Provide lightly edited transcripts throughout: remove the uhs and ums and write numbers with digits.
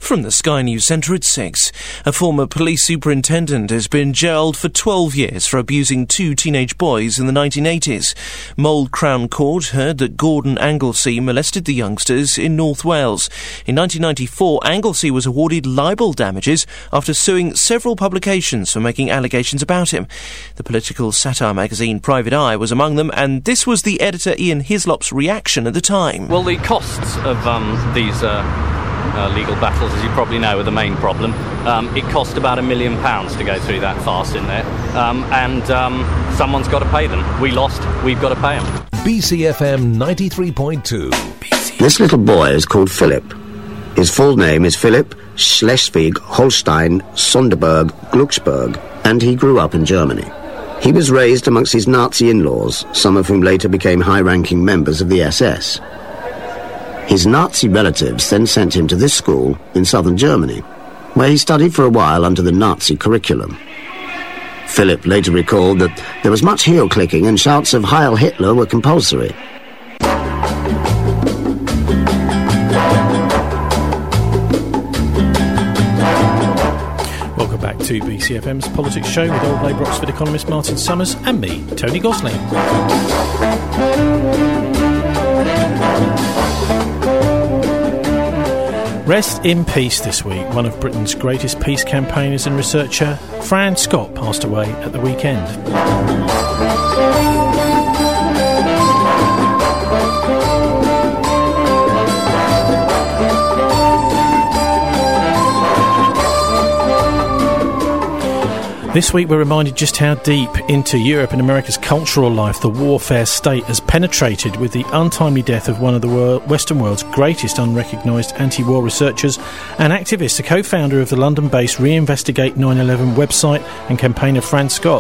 From the Sky News Centre at 6, a former police superintendent has been jailed for 12 years for abusing 2 teenage boys in the 1980s. Mold Crown Court heard that Gordon Anglesey molested the youngsters in North Wales. In 1994, Anglesey was awarded libel damages after suing several publications for making allegations about him. The political satire magazine Private Eye was among them, and this was the editor Ian Hislop's reaction at the time. Well, the costs of these legal battles, as you probably know, are the main problem. It cost about £1 million to go through that farce in there, and someone's got to pay them. We lost, we've got to pay them. BCFM 93.2. This little boy is called Philip. His full name is Philip Schleswig-Holstein-Sonderburg-Glucksburg, and he grew up in Germany. He was raised amongst his Nazi in-laws, some of whom later became high-ranking members of the SS. His Nazi relatives then sent him to this school in southern Germany, where he studied for a while under the Nazi curriculum. Philip later recalled that there was much heel-clicking and shouts of Heil Hitler were compulsory. Welcome back to BCFM's Politics Show with old Labour Oxford economist Martin Summers and me, Tony Gosling. Rest in peace this week. One of Britain's greatest peace campaigners and researcher, Fran Scott, passed away at the weekend. This week we're reminded just how deep into Europe and America's cultural life the warfare state has penetrated, with the untimely death of one of the Western world's greatest unrecognised anti-war researchers and activist, a co-founder of the London-based Reinvestigate 9/11 website and campaigner Fran Scott.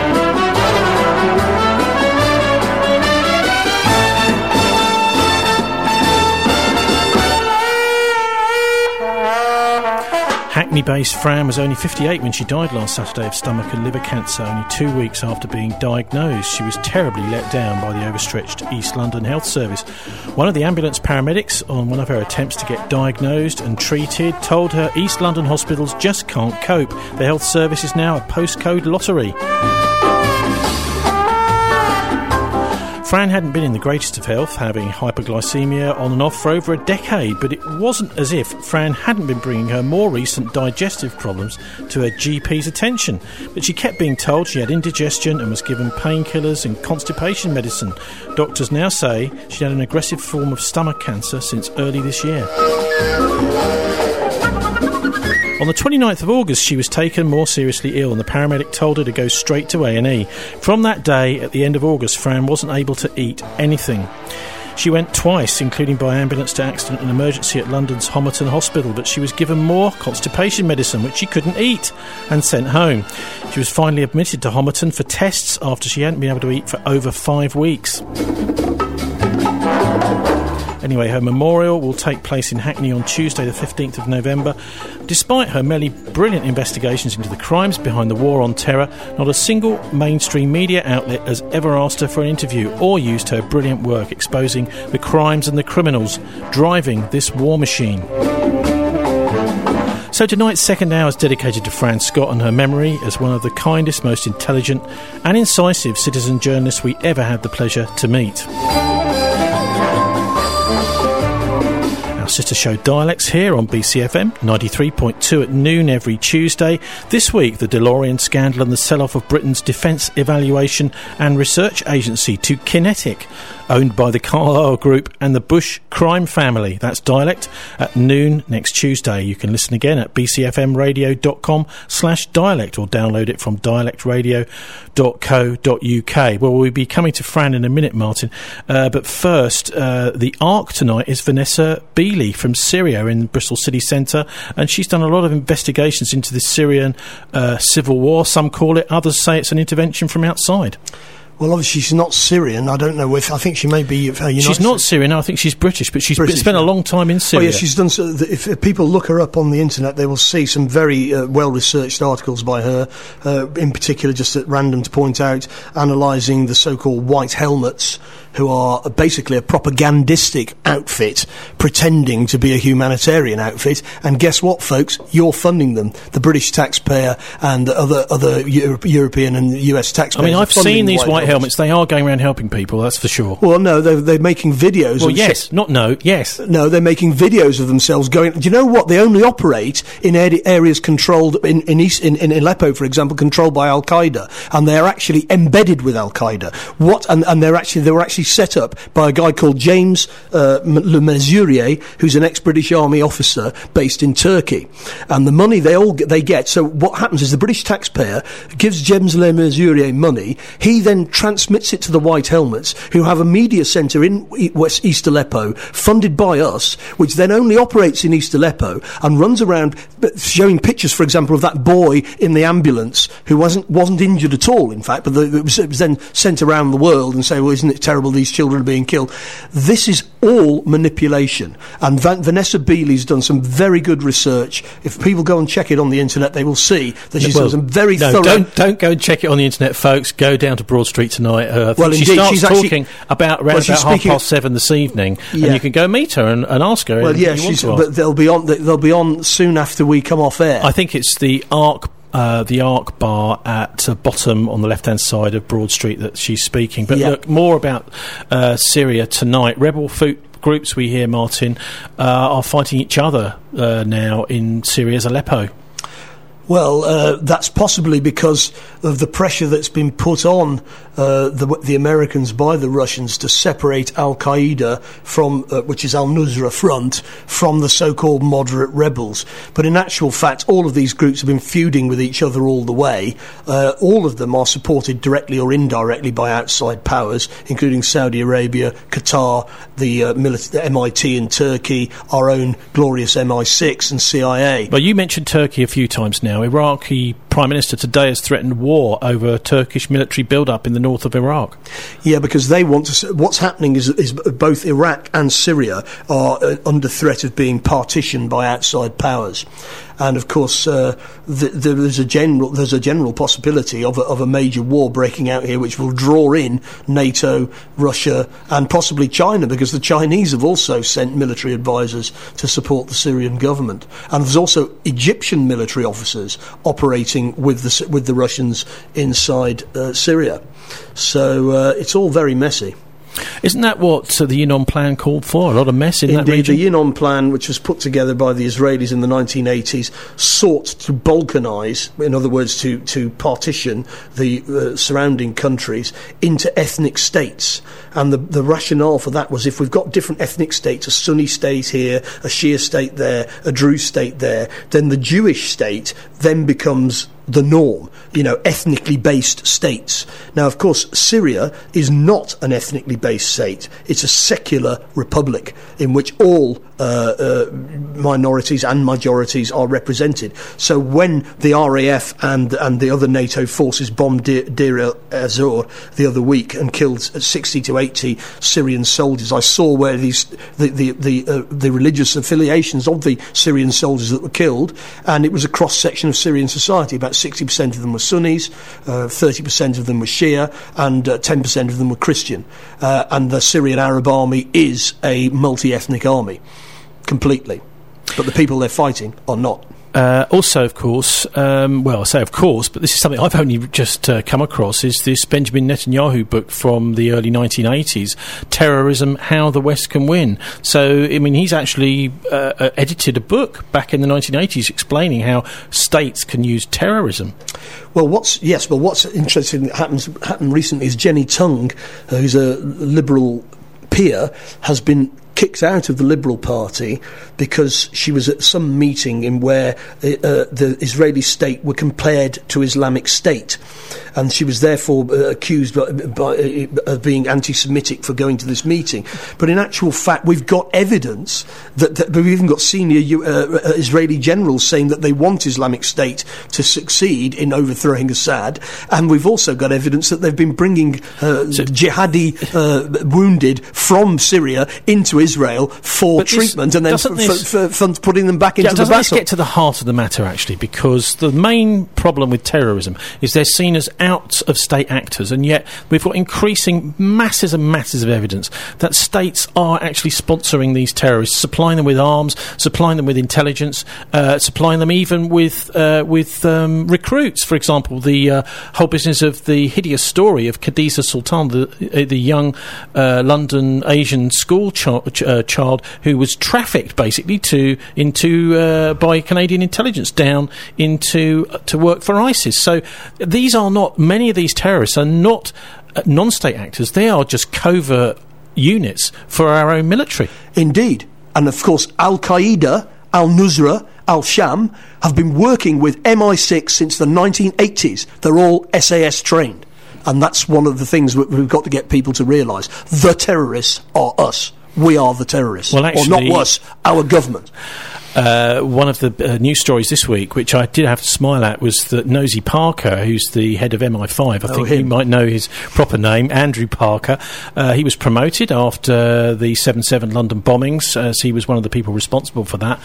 Hackney-based Fran was only 58 when she died last Saturday of stomach and liver cancer, only 2 weeks after being diagnosed. She was terribly let down by the overstretched East London Health Service. One of the ambulance paramedics, on one of her attempts to get diagnosed and treated, told her East London hospitals just can't cope. The health service is now a postcode lottery. Fran hadn't been in the greatest of health, having hyperglycemia on and off for over a decade, but it wasn't as if Fran hadn't been bringing her more recent digestive problems to her GP's attention. But she kept being told she had indigestion and was given painkillers and constipation medicine. Doctors now say she had an aggressive form of stomach cancer since early this year. On the 29th of August, she was taken more seriously ill and the paramedic told her to go straight to A&E. From that day, at the end of August, Fran wasn't able to eat anything. She went twice, including by ambulance to accident and emergency at London's Homerton Hospital, but she was given more constipation medicine, which she couldn't eat, and sent home. She was finally admitted to Homerton for tests after she hadn't been able to eat for over 5 weeks. Anyway, her memorial will take place in Hackney on Tuesday the 15th of November. Despite her many brilliant investigations into the crimes behind the war on terror, not a single mainstream media outlet has ever asked her for an interview or used her brilliant work exposing the crimes and the criminals driving this war machine. So tonight's second hour is dedicated to Fran Scott and her memory as one of the kindest, most intelligent and incisive citizen journalists we ever had the pleasure to meet. Sister show Dialects here on BCFM 93.2 at noon every Tuesday. This week, the DeLorean scandal and the sell-off of Britain's defence evaluation and research agency to Kinetic, owned by the Carlyle Group and the Bush crime family. That's Dialect at noon next Tuesday. You can listen again at bcfmradio.com/dialect or download it from dialectradio.co.uk. Well, we'll be coming to Fran in a minute, Martin. But first, the ARC tonight is Vanessa Beeley from Syria in Bristol City Centre, and she's done a lot of investigations into the Syrian civil war. Some call it, others say it's an intervention from outside. Well, obviously she's not Syrian. I don't know if... I think she may be... she's not Syrian. I think she's British, but she's spent a long time in Syria. Oh, yeah, she's done... So if people look her up on the internet, they will see some very well-researched articles by her, in particular, just at random to point out, analysing the so-called white helmets who are basically a propagandistic outfit pretending to be a humanitarian outfit. And guess what, folks? You're funding them. The British taxpayer and other European and US taxpayers. I mean, I've seen these white helmets. They are going around helping people, that's for sure. Well, no, they're making videos. Well, yes. Yes. No, they're making videos of themselves going... Do you know what? They only operate in areas controlled... In Aleppo, for example, controlled by Al-Qaeda. And they are actually embedded with Al-Qaeda. And they were actually set up by a guy called James Le Mesurier, who's an ex-British Army officer based in Turkey. And the money they get... So what happens is the British taxpayer gives James Le Mesurier money. He then transmits it to the White Helmets, who have a media centre in East Aleppo, funded by us, which then only operates in East Aleppo and runs around showing pictures, for example, of that boy in the ambulance who wasn't injured at all, in fact, but it was then sent around the world and say, well, isn't it terrible these children are being killed? This is all manipulation. And Vanessa Beeley's done some very good research. If people go and check it on the internet, they will see that she's done some very thorough... Don't go and check it on the internet, folks. Go down to Broad Street tonight. Indeed, she starts talking about around about 7:30 this evening, and you can go meet her and ask her. Well, yeah, but they'll be on soon after we come off air. I think it's the Arc bar at bottom on the left-hand side of Broad Street that she's speaking. But look, more about Syria tonight. Rebel groups, we hear, Martin, are fighting each other now in Syria's Aleppo. Well, that's possibly because of the pressure that's been put on the Americans by the Russians to separate Al-Qaeda from, which is Al-Nusra Front, from the so-called moderate rebels. But in actual fact, all of these groups have been feuding with each other all the way. All of them are supported directly or indirectly by outside powers, including Saudi Arabia, Qatar, the MIT in Turkey, our own glorious MI6 and CIA. Well, you mentioned Turkey a few times now. Iraqi Prime Minister today has threatened war over Turkish military build-up in the north of Iraq. Yeah, because they want to... What's happening is both Iraq and Syria are under threat of being partitioned by outside powers. And of course, there's a general possibility of a major war breaking out here, which will draw in NATO, Russia, and possibly China, because the Chinese have also sent military advisors to support the Syrian government. And there's also Egyptian military officers operating with the Russians inside Syria. So it's all very messy. Isn't that what the Yinon Plan called for? A lot of mess in that region? The Yinon Plan, which was put together by the Israelis in the 1980s, sought to balkanise, in other words, to partition the surrounding countries into ethnic states. And the rationale for that was, if we've got different ethnic states, a Sunni state here, a Shia state there, a Druze state there, then the Jewish state then becomes the norm, ethnically based states. Now, of course, Syria is not an ethnically based state. It's a secular republic in which all minorities and majorities are represented. So when the RAF and the other NATO forces bombed Deir el-Zor the other week and killed 60 to 80 Syrian soldiers, I saw where the religious affiliations of the Syrian soldiers that were killed, and it was a cross-section of Syrian society. About 60% of them were Sunnis, 30% of them were Shia, and 10% of them were Christian. And the Syrian Arab army is a multi-ethnic army, completely. But the people they're fighting are not. Also, of course, I say of course, but this is something I've only just come across, is this Benjamin Netanyahu book from the early 1980s, Terrorism, How the West Can Win. So, I mean, he's actually edited a book back in the 1980s explaining how states can use terrorism. Well, what's interesting that happened recently is Jenny Tung, who's a Liberal peer, has been kicked out of the Liberal Party because she was at some meeting in where the Israeli state were compared to Islamic State, and she was therefore accused of being anti-Semitic for going to this meeting. But in actual fact, we've got evidence that we've even got senior Israeli generals saying that they want Islamic State to succeed in overthrowing Assad, and we've also got evidence that they've been bringing jihadi wounded from Syria into Israel for treatment and then for putting them back into the battle. Let's get to the heart of the matter, actually, because the main problem with terrorism is they're seen as out-of-state actors, and yet we've got increasing masses and masses of evidence that states are actually sponsoring these terrorists, supplying them with arms, supplying them with intelligence, supplying them even with recruits. For example, the whole business of the hideous story of Khadija Sultan, the young London Asian school child who was trafficked basically by Canadian intelligence down to work for ISIS. So many of these terrorists are not non-state actors. They are just covert units for our own military. Indeed. And of course, Al-Qaeda, Al-Nusra, Al-Sham have been working with MI6 since the 1980s. They're all SAS trained. And that's one of the things we've got to get people to realise. The terrorists are us. We are the terrorists. Well, actually, or not us, our government. One of the news stories this week, which I did have to smile at, was that Nosy Parker, who's the head of MI5, I think you might know his proper name, Andrew Parker, he was promoted after the 7/7 London bombings, as he was one of the people responsible for that.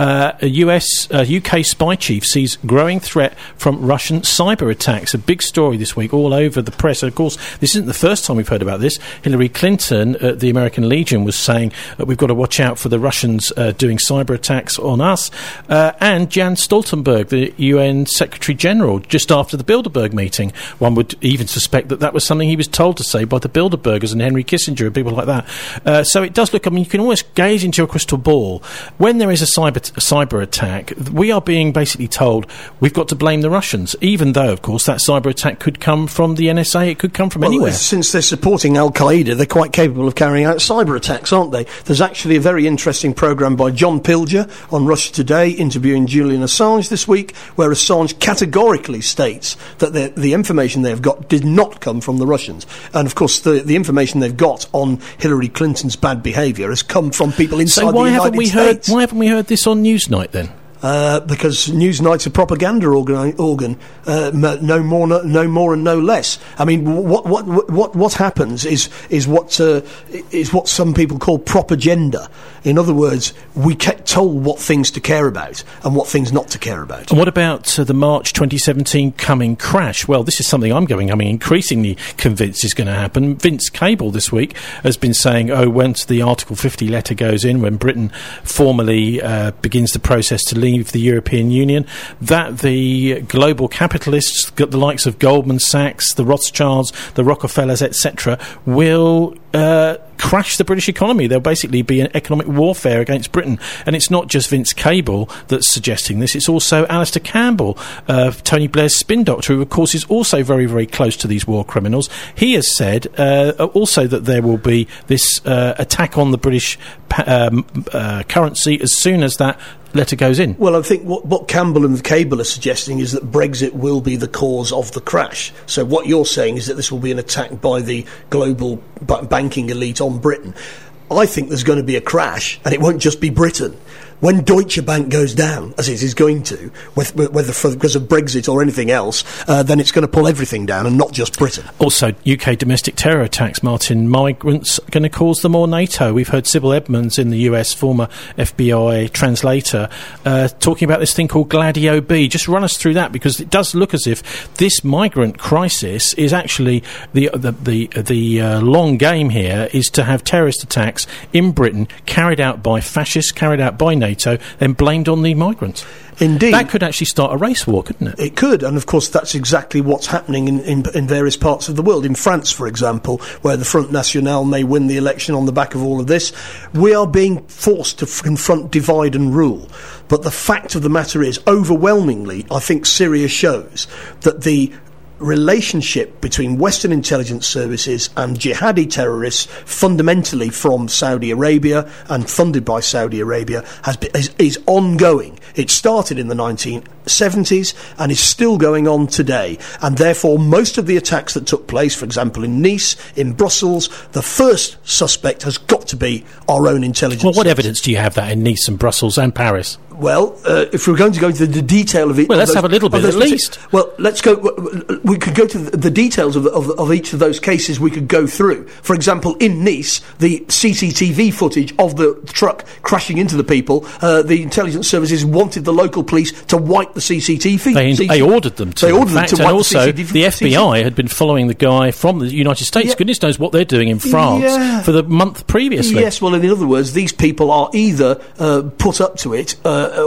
UK spy chief sees growing threat from Russian cyber attacks. A big story this week all over the press. Of course, this isn't the first time we've heard about this. Hillary Clinton at the American Legion was saying that we've got to watch out for the Russians doing cyber attacks on us, and Jan Stoltenberg, the UN Secretary General, just after the Bilderberg meeting. One would even suspect that was something he was told to say by the Bilderbergers and Henry Kissinger and people like that. So it does look, you can almost gaze into your crystal ball. When there is a cyber attack, we are being basically told we've got to blame the Russians, even though, of course, that cyber attack could come from the NSA, it could come from anywhere. Since they're supporting Al-Qaeda, they're quite capable of carrying out cyber attacks, aren't they? There's actually a very interesting programme by John Pilger on Russia Today, interviewing Julian Assange this week, where Assange categorically states that the information they've got did not come from the Russians. And, of course, the information they've got on Hillary Clinton's bad behaviour has come from people inside the United States. Why haven't we heard this on Newsnight, then? Because Newsnight's a propaganda organ, no more and no less. I mean, what happens is what some people call propaganda. In other words, we get told what things to care about and what things not to care about. And what about the March 2017 coming crash? Well, this is something I'm increasingly convinced is going to happen. Vince Cable this week has been saying, once the Article 50 letter goes in, when Britain formally begins the process to leave the European Union, that the global capitalists, the likes of Goldman Sachs, the Rothschilds, the Rockefellers, etc., will crash the British economy. There'll basically be an economic warfare against Britain. And it's not just Vince Cable that's suggesting this, it's also Alistair Campbell, Tony Blair's spin doctor, who of course is also very, very close to these war criminals. He has said also that there will be this attack on the British currency as soon as that letter goes in. Well, I think what Campbell and Cable are suggesting is that Brexit will be the cause of the crash. So what you're saying is that this will be an attack by the global banking elite on Britain. I think there's going to be a crash, and it won't just be Britain. When Deutsche Bank goes down, as it is going to, whether because of Brexit or anything else, then it's going to pull everything down, and not just Britain. Also, UK domestic terror attacks, Martin. Migrants are going to cause them more NATO. We've heard Sybil Edmonds in the US, former FBI translator, talking about this thing called Gladio B. Just run us through that, because it does look as if this migrant crisis is actually the long game here is to have terrorist attacks in Britain carried out by fascists, carried out by NATO, then blamed on the migrants. Indeed. That could actually start a race war, couldn't it? It could, and of course that's exactly what's happening in various parts of the world. In France, for example, where the Front National may win the election on the back of all of this, we are being forced to confront divide and rule. But the fact of the matter is, overwhelmingly, I think Syria shows that the relationship between Western intelligence services and jihadi terrorists, fundamentally from Saudi Arabia and funded by Saudi Arabia, is ongoing. It started in the 1970s and is still going on today. And therefore, most of the attacks that took place, for example, in Nice, in Brussels, the first suspect has got to be our own intelligence. Well, what evidence do you have that in Nice and Brussels and Paris? Well, if we're going to go into the detail of it... Well, let's have a little bit, at least. Well, let's go... We could go to the details of each of those cases we could go through. For example, in Nice, the CCTV footage of the truck crashing into the people, the intelligence services wanted the local police to wipe the CCTV. They ordered them to. They ordered them to wipe and also, the FBI had been following the guy from the United States. Yeah. Goodness knows what they're doing in France for the month previously. Yes, well, in other words, these people are either put up to it...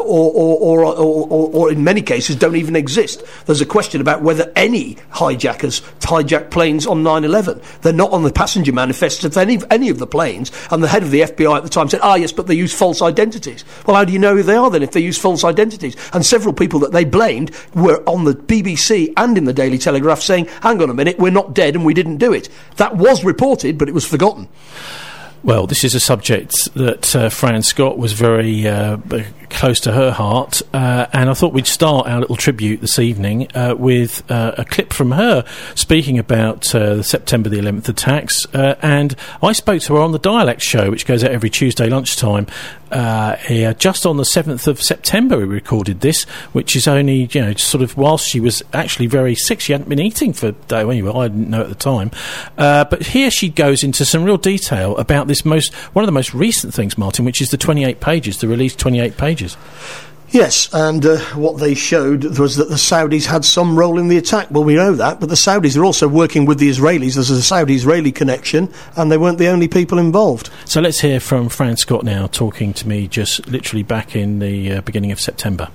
Or in many cases don't even exist. There's a question about whether any hijackers hijacked planes on 9/11. They're not on the passenger manifests of any of the planes, and the head of the FBI at the time said, yes, but they use false identities. Well, how do you know who they are then if they use false identities? And several people that they blamed were on the BBC and in the Daily Telegraph saying, hang on a minute, we're not dead and we didn't do it. That was reported, but it was forgotten. Well, this is a subject that Fran Scott was very close to her heart, and I thought we'd start our little tribute this evening with a clip from her speaking about the September the 11th attacks, and I spoke to her on the Dialect Show, which goes out every Tuesday lunchtime, here. Just on the 7th of September we recorded this, which is only, sort of whilst she was actually very sick. She hadn't been eating for a day, anyway, I didn't know at the time. But here she goes into some real detail about this one of the most recent things, Martin, which is the 28 pages, the released 28 pages. Yes, and what they showed was that the Saudis had some role in the attack. Well, we know that, but the Saudis are also working with the Israelis. There's a Saudi-Israeli connection, and they weren't the only people involved. So let's hear from Fran Scott now, talking to me just literally back in the beginning of September.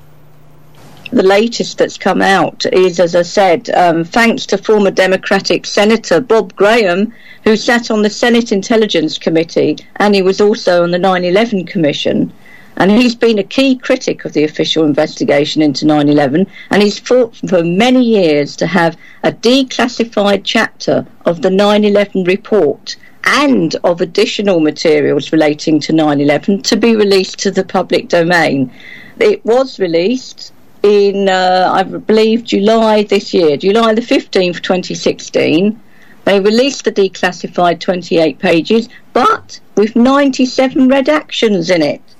The latest that's come out is, as I said, thanks to former Democratic Senator Bob Graham, who sat on the Senate Intelligence Committee, and he was also on the 9/11 Commission. And he's been a key critic of the official investigation into 9/11, and he's fought for many years to have a declassified chapter of the 9/11 report and of additional materials relating to 9/11 to be released to the public domain. It was released in, I believe, July this year, July the 15th, 2016. They released the declassified 28 pages, but with 97 redactions in it.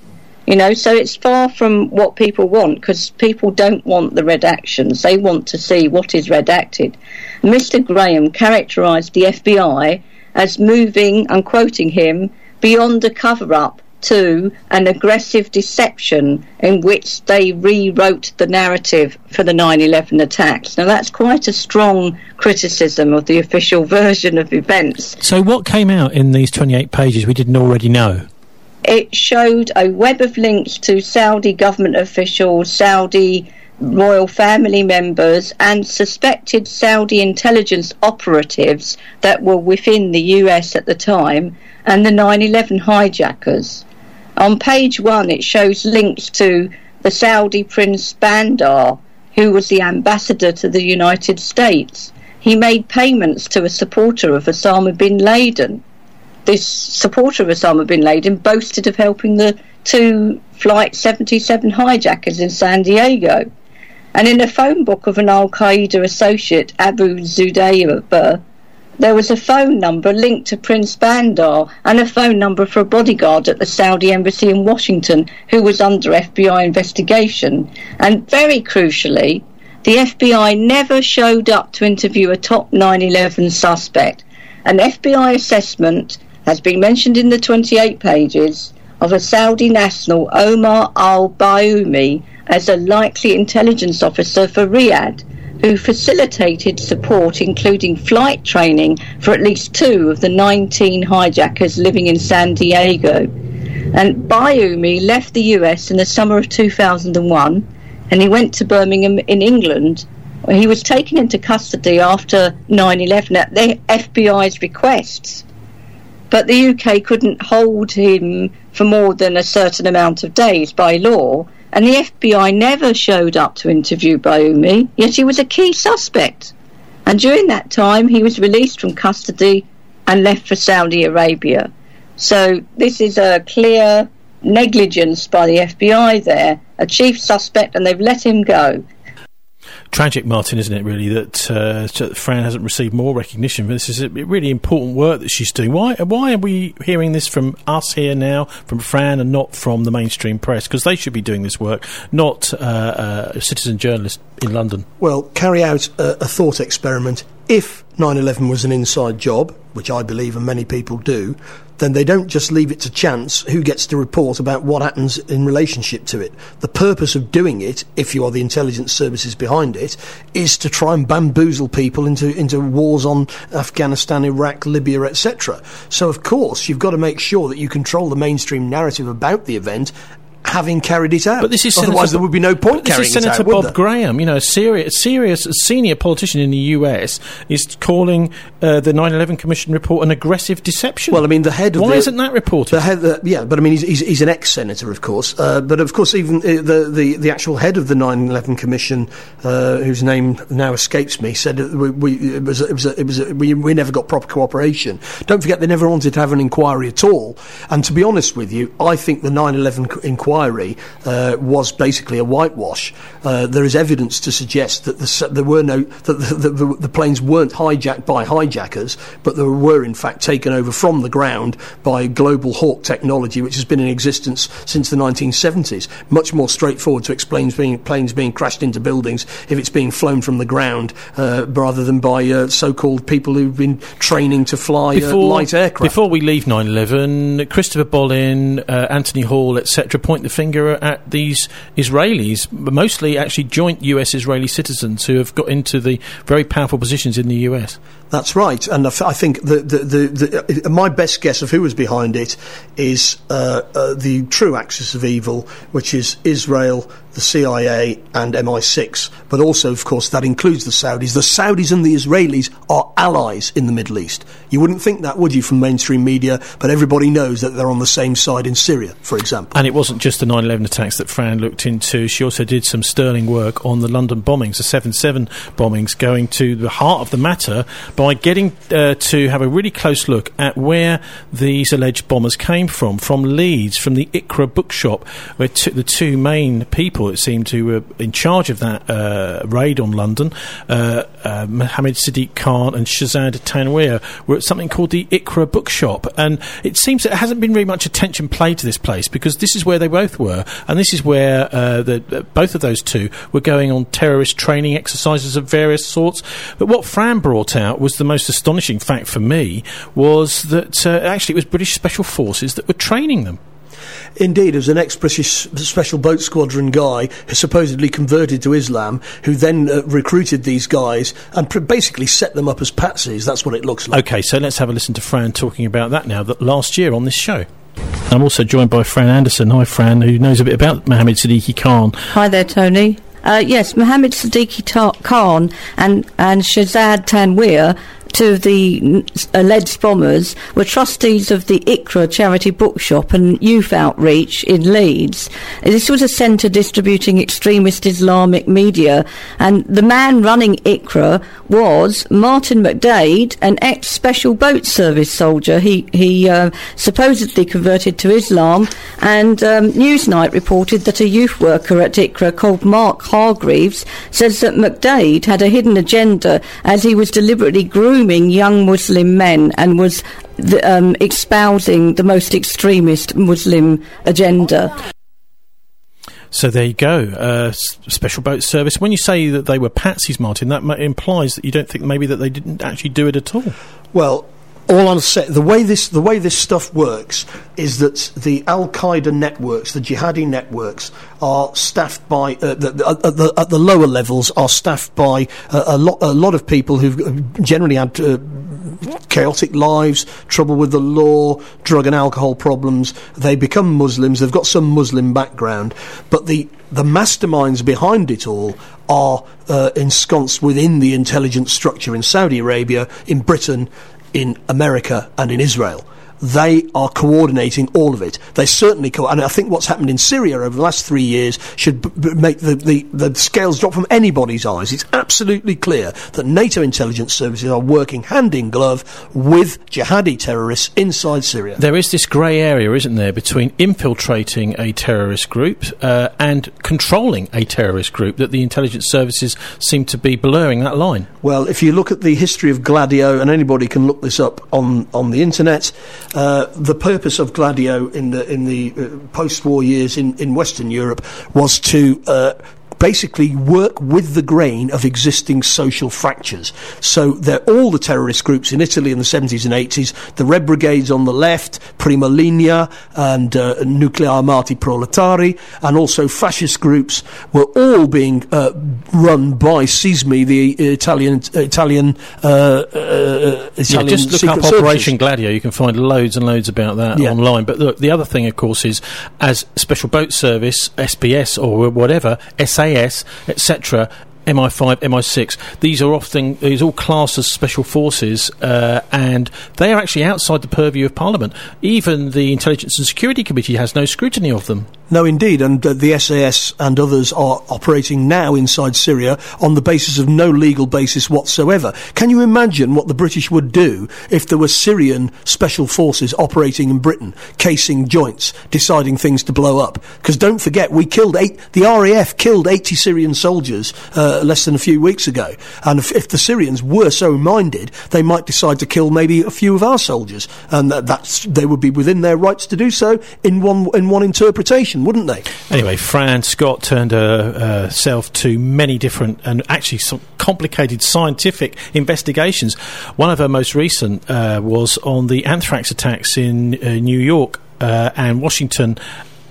So it's far from what people want, because people don't want the redactions. They want to see what is redacted. Mr. Graham characterised the FBI as moving, I'm quoting him, beyond a cover-up to an aggressive deception in which they rewrote the narrative for the 9/11 attacks. Now, that's quite a strong criticism of the official version of events. So what came out in these 28 pages we didn't already know? It showed a web of links to Saudi government officials, Saudi royal family members, and suspected Saudi intelligence operatives that were within the US at the time, and the 9/11 hijackers. On page 1, it shows links to the Saudi Prince Bandar, who was the ambassador to the United States. He made payments to a supporter of Osama bin Laden. This supporter of Osama bin Laden boasted of helping the 2 Flight 77 hijackers in San Diego. And in a phone book of an Al-Qaeda associate, Abu Zubaydah, there was a phone number linked to Prince Bandar and a phone number for a bodyguard at the Saudi embassy in Washington who was under FBI investigation. And very crucially, the FBI never showed up to interview a top 9/11 suspect. An FBI assessment has been mentioned in the 28 pages of a Saudi national, Omar al-Bayoumi, as a likely intelligence officer for Riyadh, who facilitated support, including flight training, for at least 2 of the 19 hijackers living in San Diego. And Bayoumi left the US in the summer of 2001, and he went to Birmingham in England, where he was taken into custody after 9/11 at the FBI's requests. But the UK couldn't hold him for more than a certain amount of days by law, and the FBI never showed up to interview Bayoumi, yet he was a key suspect. And during that time, he was released from custody and left for Saudi Arabia. So this is a clear negligence by the FBI there, a chief suspect, and they've let him go. Tragic, Martin, isn't it, really, that Fran hasn't received more recognition. But this is a really important work that she's doing. Why are we hearing this from us here now, from Fran, and not from the mainstream press? Because they should be doing this work, not a citizen journalist in London. Well, carry out a thought experiment. If 9/11 was an inside job, which I believe and many people do, then they don't just leave it to chance who gets to report about what happens in relationship to it. The purpose of doing it, if you are the intelligence services behind it, is to try and bamboozle people into wars on Afghanistan, Iraq, Libya, etc. So, of course, you've got to make sure that you control the mainstream narrative about the event, having carried it out. But this is otherwise there would be no point carrying it out. Senator Bob Graham, a serious senior politician in the US, is calling the 9/11 Commission report an aggressive deception. Well, I mean, the head of why isn't that reported? The head, but I mean, he's an ex-senator, of course. But of course, even the actual head of the 9/11 Commission, whose name now escapes me, said we never got proper cooperation. Don't forget, they never wanted to have an inquiry at all. And to be honest with you, I think the 9/11 inquiry was basically a whitewash. There is evidence to suggest that the planes weren't hijacked by hijackers, but they were in fact taken over from the ground by Global Hawk technology, which has been in existence since the 1970s. Much more straightforward to explain planes being crashed into buildings if it's being flown from the ground rather than by so-called people who've been training to fly light aircraft. Before we leave 9/11, Christopher Bolin, Anthony Hall, etc., point the finger at these Israelis, mostly actually joint US-Israeli citizens who have got into the very powerful positions in the US. That's right, and I think my best guess of who was behind it is the true axis of evil, which is Israel, the CIA and MI6, but also, of course, that includes the Saudis. The Saudis and the Israelis are allies in the Middle East. You wouldn't think that, would you, from mainstream media, but everybody knows that they're on the same side in Syria, for example. And it wasn't just the 9/11 attacks that Fran looked into. She also did some sterling work on the London bombings, the 7/7 bombings, going to the heart of the matter by getting to have a really close look at where these alleged bombers came from Leeds, from the Iqra bookshop, where the two main people, it seemed, who were in charge of that raid on London, Mohammed Sadiq Khan and Shazad Tanweer, were at something called the Iqra bookshop. And it seems that there hasn't been very much attention paid to this place, because this is where they both were, and this is where both of those two were going on terrorist training exercises of various sorts. But what Fran brought out was the most astonishing fact for me, was that actually it was British Special Forces that were training them. Indeed, it was an ex-British Special Boat Squadron guy who supposedly converted to Islam, who then recruited these guys and basically set them up as patsies. That's what it looks like. OK, so let's have a listen to Fran talking about that now, that last year on this show. I'm also joined by Fran Anderson. Hi, Fran, who knows a bit about Mohammed Sadiq Khan. Hi there, Tony. Yes, Mohammed Sadiq Khan and Shazad Tanweer, two of the alleged bombers, were trustees of the Iqra charity bookshop and youth outreach in Leeds. This was a centre distributing extremist Islamic media, and the man running Iqra was Martin McDade, an ex-Special Boat Service soldier. He supposedly converted to Islam, and Newsnight reported that a youth worker at Iqra called Mark Hargreaves says that McDade had a hidden agenda, as he was deliberately grooming young Muslim men and was espousing the most extremist Muslim agenda. So there you go, Special Boat Service. When you say that they were patsies, Martin, that implies that you don't think maybe that they didn't actually do it at all. Well, all I'm saying, the way this stuff works is that the Al-Qaeda networks, the jihadi networks, are staffed by at the lower levels are staffed by a lot of people who've generally had chaotic lives, trouble with the law, drug and alcohol problems. They become Muslims. They've got some Muslim background, but the masterminds behind it all are ensconced within the intelligence structure in Saudi Arabia, in Britain, in America and in Israel. they are coordinating all of it. They certainly and I think what's happened in Syria over the last 3 years should make the scales drop from anybody's eyes. It's absolutely clear that NATO intelligence services are working hand in glove with jihadi terrorists inside Syria. There is this grey area, isn't there, between infiltrating a terrorist group and controlling a terrorist group, that the intelligence services seem to be blurring that line. Well, if you look at the history of Gladio, and anybody can look this up on the internet, the purpose of Gladio in the post-war years in Western Europe was to basically work with the grain of existing social fractures. So all the terrorist groups in Italy in the 70s and 80s, the Red Brigades on the left, Prima Linea and Nuclei Armati Proletari, and also fascist groups were all being run by CISMI, the Italian just look up Operation Gladio. You can find loads and loads about that online. But look, the other thing, of course, is as Special Boat Service, SPS or whatever, SAS, etc., MI5, MI6, these all classed as special forces, and they are actually outside the purview of Parliament. Even the Intelligence and Security Committee has no scrutiny of them. No, indeed, and the SAS and others are operating now inside Syria on the basis of no legal basis whatsoever. Can you imagine what the British would do if there were Syrian special forces operating in Britain, casing joints, deciding things to blow up? Because don't forget, the RAF killed 80 Syrian soldiers less than a few weeks ago, and if the Syrians were so minded, they might decide to kill maybe a few of our soldiers, and they would be within their rights to do so in one interpretation, wouldn't they? Anyway, Fran Scott turned herself to many different and actually some complicated scientific investigations. One of her most recent was on the anthrax attacks in New York and Washington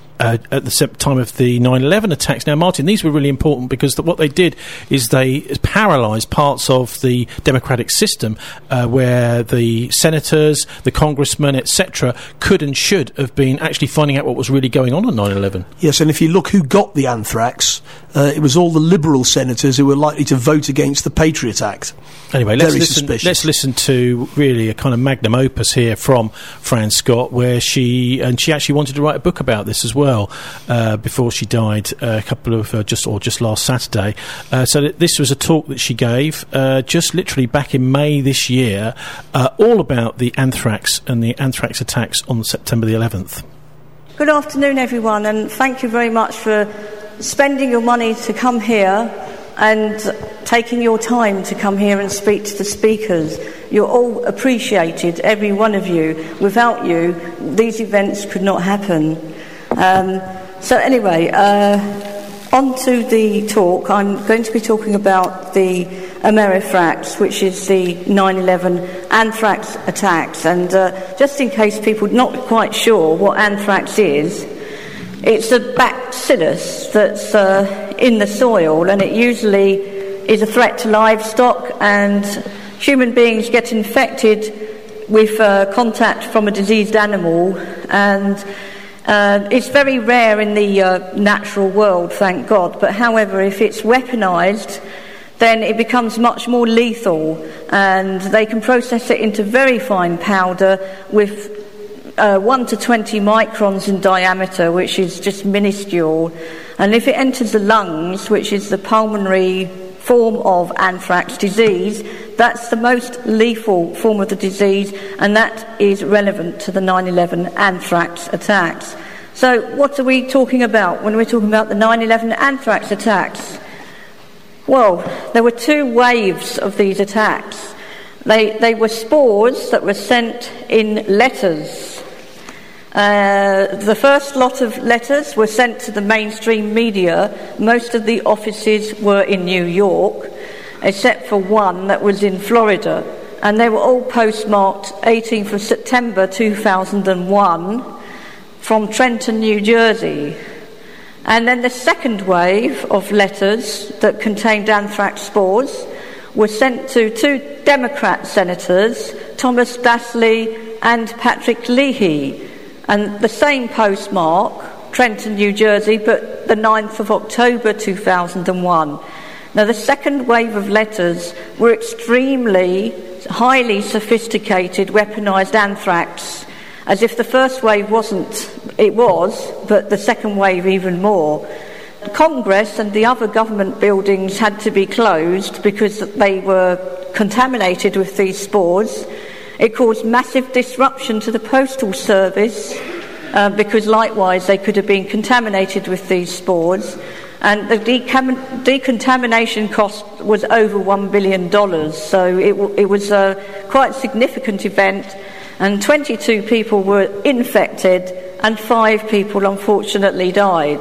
at the time of the 9/11 attacks. Now, Martin, these were really important because what they did is they paralysed parts of the democratic system where the senators, the congressmen, etc. could and should have been actually finding out what was really going on 9/11. Yes, and if you look who got the anthrax, it was all the Liberal senators who were likely to vote against the Patriot Act. Anyway, let's listen to really a kind of magnum opus here from Fran Scott, where she actually wanted to write a book about this as well before she died a couple of just last Saturday. So this was a talk that she gave just literally back in May this year, all about the anthrax and the anthrax attacks on September the 11th. Good afternoon, everyone, and thank you very much for spending your money to come here and taking your time to come here and speak to the speakers. You're all appreciated, every one of you. Without you, these events could not happen. So anyway, on to the talk. I'm going to be talking about the Amerithrax, which is the 9/11 anthrax attacks. And just in case people are not quite sure what anthrax is, it's a bacillus that's in the soil, and it usually is a threat to livestock, and human beings get infected with contact from a diseased animal, and it's very rare in the natural world, thank God. But however, if it's weaponised, then it becomes much more lethal, and they can process it into very fine powder with 1 to 20 microns in diameter, which is just minuscule. And if it enters the lungs, which is the pulmonary form of anthrax disease, that's the most lethal form of the disease, and that is relevant to the 9/11 anthrax attacks. So what are we talking about when we're talking about the 9/11 anthrax attacks? Well, there were two waves of these attacks. They were spores that were sent in letters. The first lot of letters were sent to the mainstream media. Most of the offices were in New York, except for one that was in Florida, and they were all postmarked 18th of September 2001 from Trenton, New Jersey. And then the second wave of letters that contained anthrax spores were sent to two Democrat senators, Thomas Dassey and Patrick Leahy, and the same postmark, Trenton, New Jersey, but the 9th of October 2001. Now, the second wave of letters were extremely highly sophisticated weaponised anthrax, as if the first wave wasn't. It was, but the second wave even more. Congress and the other government buildings had to be closed because they were contaminated with these spores. It caused massive disruption to the postal service because likewise they could have been contaminated with these spores. And the decontamination cost was over $1 billion, so it was a quite significant event, and 22 people were infected and 5 people unfortunately died.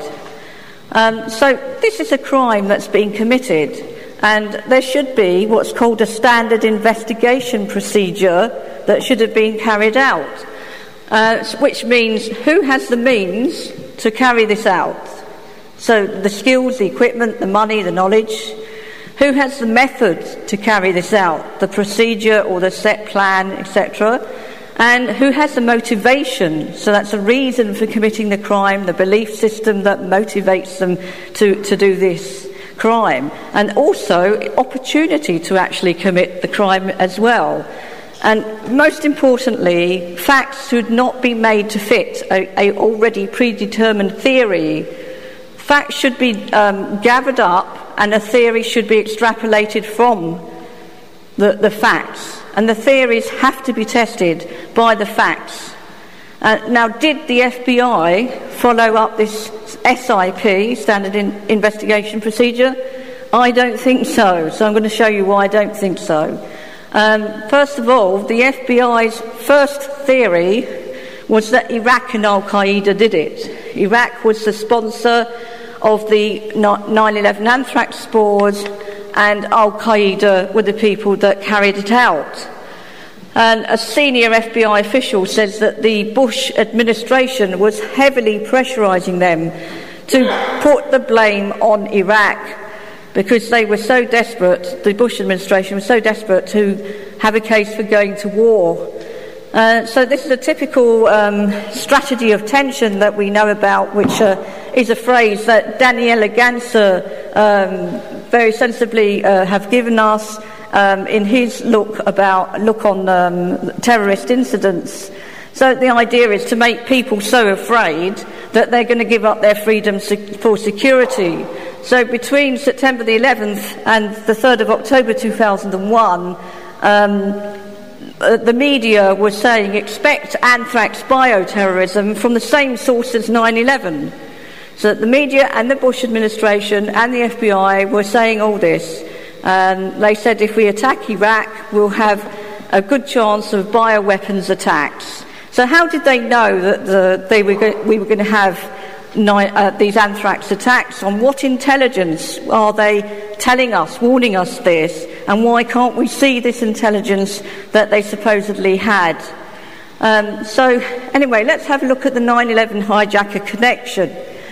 So this is a crime that's been committed, and there should be what's called a standard investigation procedure that should have been carried out, which means who has the means to carry this out? So the skills, the equipment, the money, the knowledge. Who has the method to carry this out? The procedure or the set plan, etc. And who has the motivation? So that's a reason for committing the crime, the belief system that motivates them to do this crime. And also opportunity to actually commit the crime as well. And most importantly, facts should not be made to fit a already predetermined theory. Facts should be gathered up, and a theory should be extrapolated from the facts. And the theories have to be tested by the facts. Now, did the FBI follow up this SIP, Standard Investigation Procedure? I don't think so. So I'm going to show you why I don't think so. First of all, the FBI's first theory was that Iraq and Al-Qaeda did it. Iraq was the sponsor of the 9/11 anthrax spores, and Al-Qaeda were the people that carried it out. And a senior FBI official says that the Bush administration was heavily pressurising them to put the blame on Iraq because they were so desperate, the Bush administration was so desperate to have a case for going to war. So this is a typical strategy of tension that we know about, which is a phrase that Daniela Ganser very sensibly have given us in his look on terrorist incidents. So the idea is to make people so afraid that they're going to give up their freedom for security. So between September the 11th and the 3rd of October 2001, the media was saying expect anthrax bioterrorism from the same source as 9/11. So the media and the Bush administration and the FBI were saying all this. They said if we attack Iraq, we'll have a good chance of bioweapons attacks. So how did they know that we were going to have these anthrax attacks? On what intelligence are they telling us, warning us this? And why can't we see this intelligence that they supposedly had? So anyway, let's have a look at the 9/11 hijacker connection.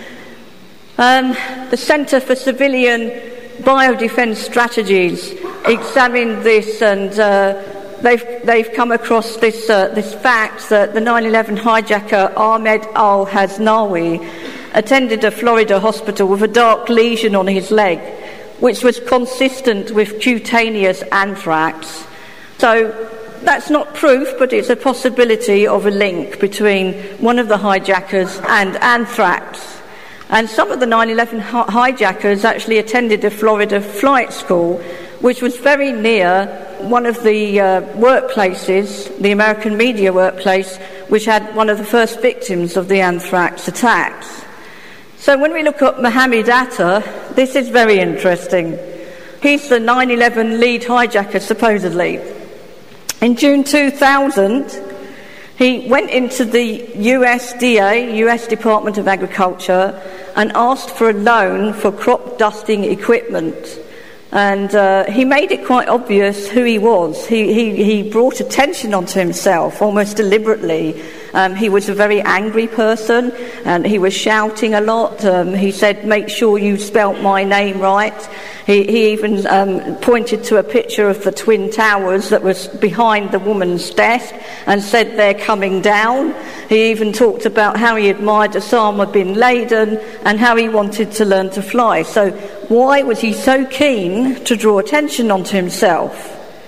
The Centre for Civilian Biodefence Strategies examined this, and they've come across this fact that the 9/11 hijacker Ahmed al-Hasnawi attended a Florida hospital with a dark lesion on his leg, which was consistent with cutaneous anthrax. So that's not proof, but it's a possibility of a link between one of the hijackers and anthrax. And some of the 9/11 hijackers actually attended a Florida flight school, which was very near one of the workplaces, the American media workplace, which had one of the first victims of the anthrax attacks. So when we look at Mohammed Atta, this is very interesting. He's the 9/11 lead hijacker, supposedly. In June 2000, he went into the USDA, US Department of Agriculture, and asked for a loan for crop dusting equipment. And he made it quite obvious who he was. He brought attention onto himself almost deliberately. He was a very angry person, and he was shouting a lot. He said, "Make sure you spelt my name right." He even pointed to a picture of the Twin Towers that was behind the woman's desk and said, "They're coming down." He even talked about how he admired Osama bin Laden and how he wanted to learn to fly. So why was he so keen to draw attention onto himself?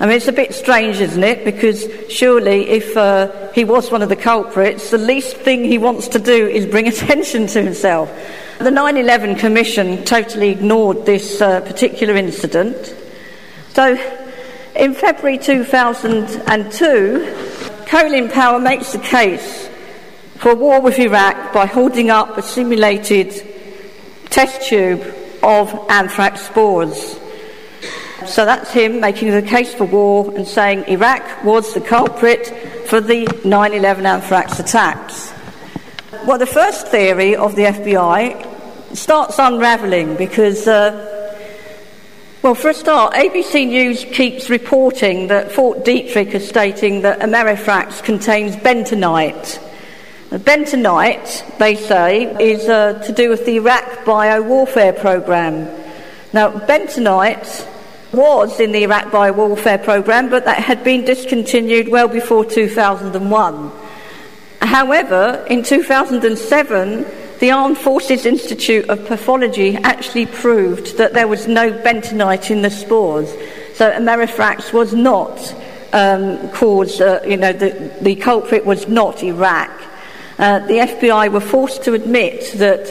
I mean, it's a bit strange, isn't it? Because surely if he was one of the culprits, the least thing he wants to do is bring attention to himself. The 9/11 Commission totally ignored this particular incident. So in February 2002, Colin Powell makes the case for war with Iraq by holding up a simulated test tube of anthrax spores. So that's him making the case for war and saying Iraq was the culprit for the 9/11 anthrax attacks. Well, the first theory of the FBI starts unravelling because, well, for a start, ABC News keeps reporting that Fort Detrick is stating that Amerifrax contains bentonite. Bentonite, they say, is to do with the Iraq biowarfare programme. Now, bentonite was in the Iraq biowarfare programme, but that had been discontinued well before 2001. However, in 2007, the Armed Forces Institute of Pathology actually proved that there was no bentonite in the spores. So Amerifrax was not the culprit was not Iraq. The FBI were forced to admit that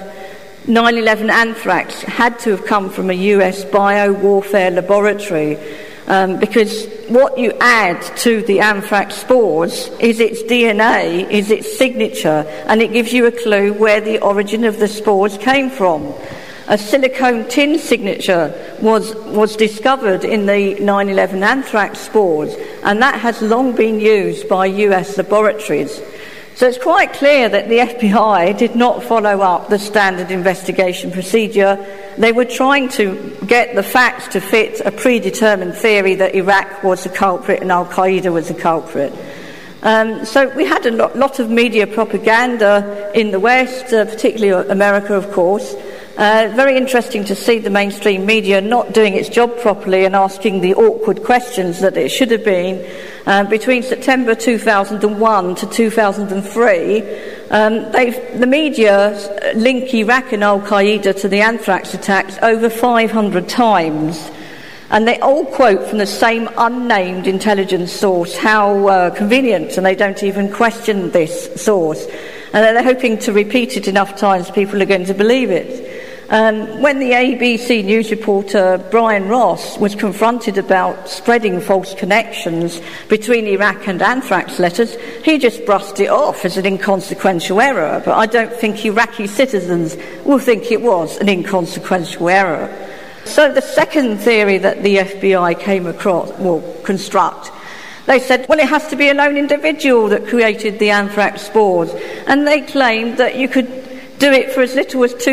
9/11 anthrax had to have come from a US biowarfare laboratory because what you add to the anthrax spores is its DNA, is its signature, and it gives you a clue where the origin of the spores came from. A silicone tin signature was discovered in the 9/11 anthrax spores, and that has long been used by US laboratories. So it's quite clear that the FBI did not follow up the standard investigation procedure. They were trying to get the facts to fit a predetermined theory that Iraq was the culprit and Al-Qaeda was the culprit. So we had a lot of media propaganda in the West, particularly America, of course. Very interesting to see the mainstream media not doing its job properly and asking the awkward questions that it should have been. Between September 2001 to 2003, the media link Iraq and Al-Qaeda to the anthrax attacks over 500 times. And they all quote from the same unnamed intelligence source. How convenient, and they don't even question this source. And they're hoping to repeat it enough times people are going to believe it. When the ABC News reporter Brian Ross was confronted about spreading false connections between Iraq and anthrax letters, he just brushed it off as an inconsequential error. But I don't think Iraqi citizens will think it was an inconsequential error. So the second theory that the FBI came across, construct, they said, well, it has to be a lone individual that created the anthrax spores. And they claimed that you could do it for as little as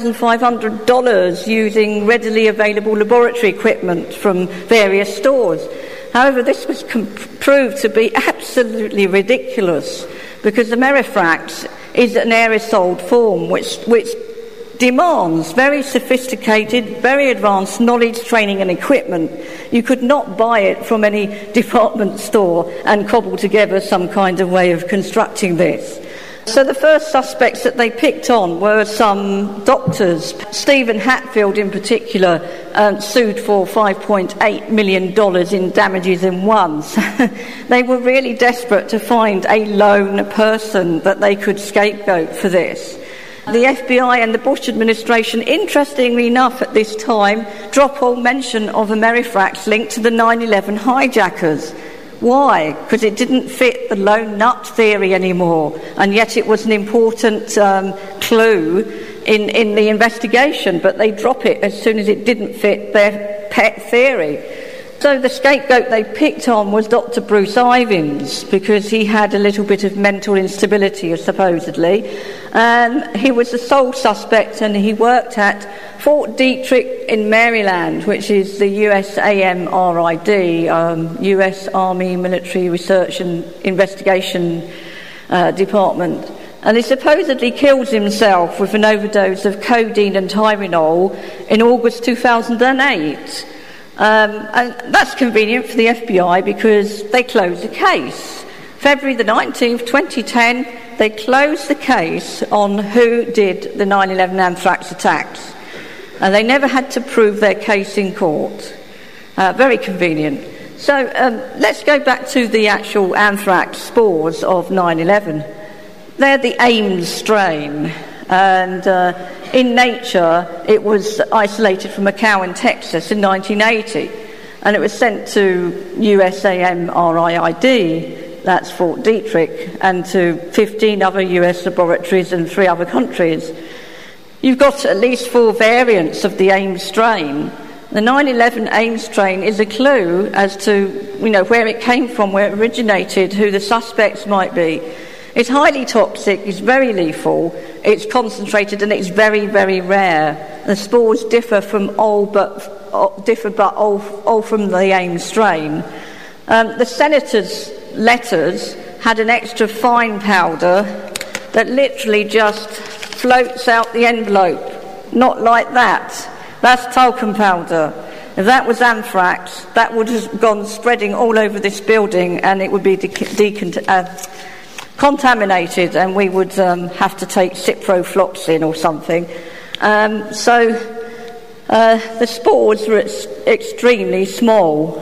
$2,500 using readily available laboratory equipment from various stores. However, this was proved to be absolutely ridiculous because Amerifrax is an aerosoled form which demands very sophisticated, very advanced knowledge, training and equipment. You could not buy it from any department store and cobble together some kind of way of constructing this. So the first suspects that they picked on were some doctors. Stephen Hatfield in particular sued for $5.8 million in damages in ones. They were really desperate to find a lone person that they could scapegoat for this. The FBI and the Bush administration, interestingly enough at this time, drop all mention of Amerifrax linked to the 9/11 hijackers. Why? Because it didn't fit the lone nut theory anymore, and yet it was an important clue in the investigation, but they drop it as soon as it didn't fit their pet theory. So the scapegoat they picked on was Dr. Bruce Ivins, because he had a little bit of mental instability, supposedly. He was the sole suspect, and he worked at Fort Detrick in Maryland, which is the USAMRID, US Army Military Research and Investigation Department. And he supposedly kills himself with an overdose of codeine and Tylenol in August 2008. And that's convenient for the FBI because they closed the case. February the 19th, 2010, they closed the case on who did the 9/11 anthrax attacks. And they never had to prove their case in court. Very convenient. So let's go back to the actual anthrax spores of 9/11. They're the Ames strain, and in nature it was isolated from a cow in Texas in 1980, and it was sent to USAM RIID, that's Fort Detrick, and to 15 other US laboratories and 3 other countries. You've got at least 4 variants of the Ames strain. The 9/11 Ames strain is a clue as to, where it came from, where it originated, who the suspects might be. It's highly toxic, it's very lethal, it's concentrated, and it's very, very rare. The spores differ all from the Ames strain. The senator's letters had an extra fine powder that literally just floats out the envelope. Not like that. That's talcum powder. If that was anthrax, that would have gone spreading all over this building, and it would be contaminated, and we would have to take ciprofloxacin or something. So the spores were extremely small.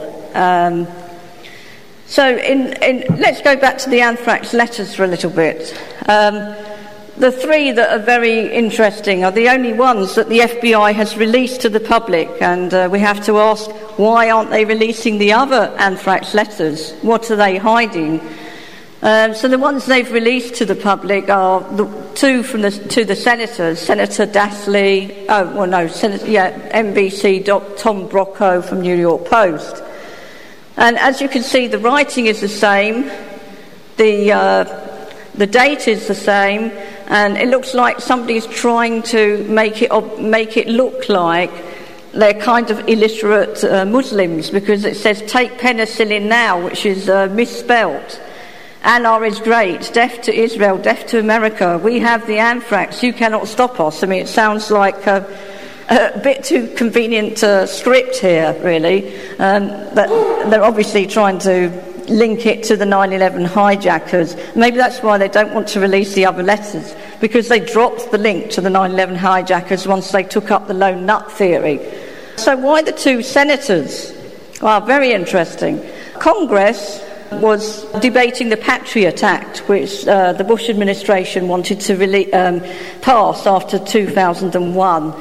Let's go back to the anthrax letters for a little bit. The 3 that are very interesting are the only ones that the FBI has released to the public, and we have to ask, why aren't they releasing the other anthrax letters? What are they hiding? So the ones they've released to the public are the 2 to the senators, Senator Dasley, NBC Tom Brocco from New York Post. And as you can see, the writing is the same, the date is the same, and it looks like somebody's trying to make it look like they're kind of illiterate Muslims, because it says take penicillin now, which is misspelt. Allah is great, death to Israel, death to America, we have the anthrax, you cannot stop us. I mean, it sounds like a bit too convenient script here, really. That they're obviously trying to link it to the 9/11 hijackers. Maybe that's why they don't want to release the other letters, because they dropped the link to the 9/11 hijackers once they took up the lone nut theory. So why the 2 senators? Well, very interesting. Congress was debating the Patriot Act, which the Bush administration wanted to pass after 2001.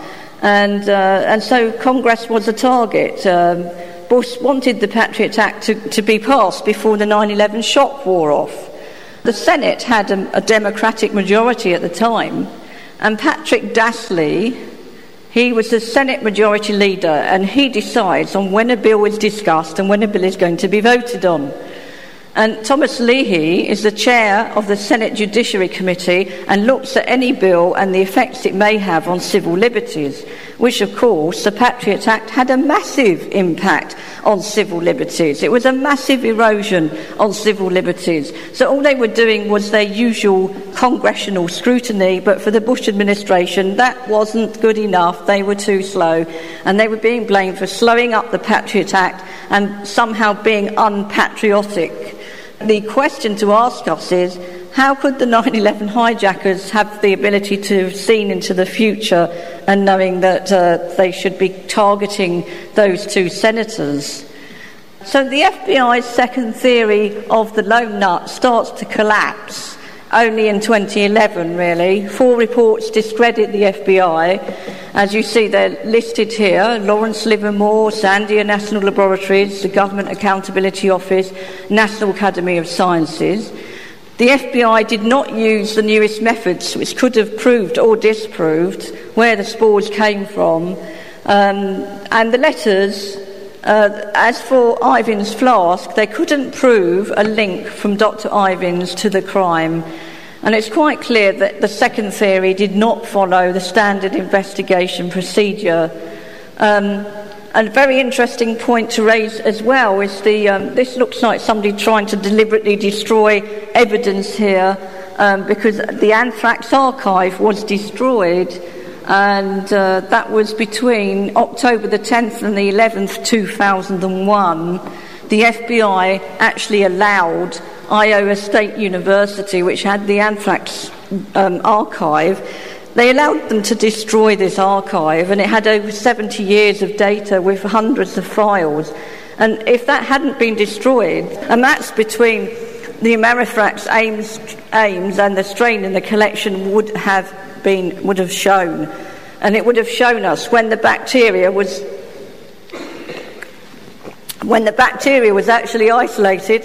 And so Congress was a target. Bush wanted the Patriot Act to be passed before the 9/11 shock wore off. The Senate had a Democratic majority at the time, and Patrick Dasley, he was the Senate Majority Leader, and he decides on when a bill is discussed and when a bill is going to be voted on. And Thomas Leahy is the chair of the Senate Judiciary Committee and looks at any bill and the effects it may have on civil liberties, which, of course, the Patriot Act had a massive impact on civil liberties. It was a massive erosion on civil liberties. So all they were doing was their usual congressional scrutiny, but for the Bush administration, that wasn't good enough. They were too slow, and they were being blamed for slowing up the Patriot Act and somehow being unpatriotic. The question to ask us is, how could the 9/11 hijackers have the ability to have seen into the future and knowing that they should be targeting those 2 senators? So the FBI's second theory of the lone nut starts to collapse only in 2011, really. 4 reports discredit the FBI. As you see, they're listed here: Lawrence Livermore, Sandia National Laboratories, the Government Accountability Office, National Academy of Sciences. The FBI did not use the newest methods, which could have proved or disproved where the spores came from. And the letters, as for Ivan's flask, they couldn't prove a link from Dr. Ivins to the crime. And it's quite clear that the second theory did not follow the standard investigation procedure. A very interesting point to raise as well is this looks like somebody trying to deliberately destroy evidence here, because the anthrax archive was destroyed, and that was between October the 10th and the 11th, 2001. The FBI actually allowed Iowa State University, which had the anthrax archive, they allowed them to destroy this archive, and it had over 70 years of data with hundreds of files. And if that hadn't been destroyed, a match between the Amerithrax aims and the strain in the collection would have shown. And it would have shown us when the bacteria was actually isolated,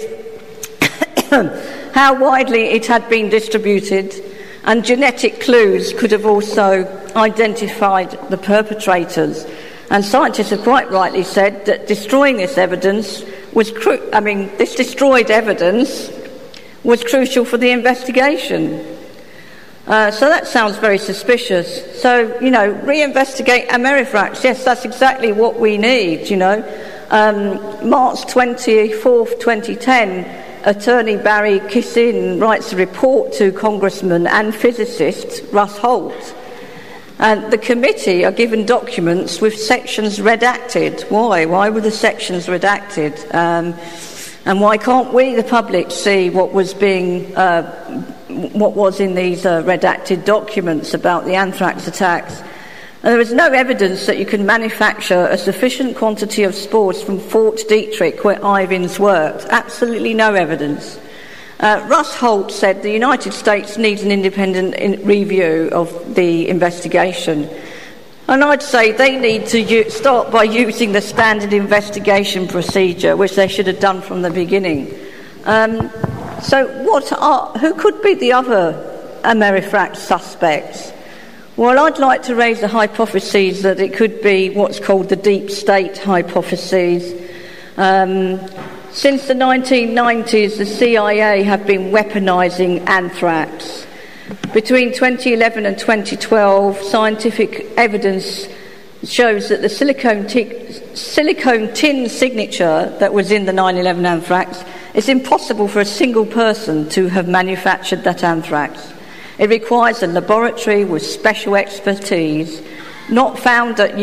how widely it had been distributed, and genetic clues could have also identified the perpetrators. And scientists have quite rightly said that destroying this evidence this destroyed evidence was crucial for the investigation. So that sounds very suspicious. So, reinvestigate Amerithrax. Yes, that's exactly what we need, March 24th, 2010, Attorney Barry Kissin writes a report to Congressman and physicist Russ Holt. And the committee are given documents with sections redacted. Why? Why were the sections redacted? And why can't we, the public, see what was in these redacted documents about the anthrax attacks? And there is no evidence that you can manufacture a sufficient quantity of spores from Fort Detrick, where Ivins worked. Absolutely no evidence. Russ Holt said the United States needs an independent review of the investigation. And I'd say they need to start by using the standard investigation procedure, which they should have done from the beginning. Who could be the other Amerithrax suspects? Well, I'd like to raise the hypothesis that it could be what's called the deep state hypothesis. Since the 1990s, the CIA have been weaponising anthrax. Between 2011 and 2012, scientific evidence shows that the silicone tin signature that was in the 9/11 anthrax, it's impossible for a single person to have manufactured that anthrax. It requires a laboratory with special expertise, not found at